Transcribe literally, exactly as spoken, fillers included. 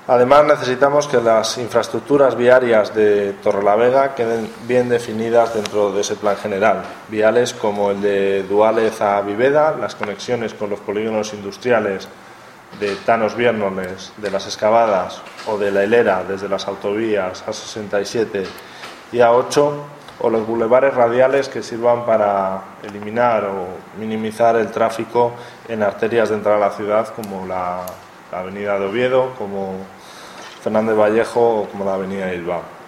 Además, necesitamos que las infraestructuras viarias de Torrelavega queden bien definidas dentro de ese plan general. Viales como el de Duález a Viveda, las conexiones con los polígonos industriales de Tanos Viérnoles, de Las Excavadas o de La Hilera desde las autovías A sesenta y siete y A ocho, o los bulevares radiales que sirvan para eliminar o minimizar el tráfico en arterias de entrada a la ciudad como la, la avenida de Oviedo, como Fernández Vallejo o como la avenida de Bilbao.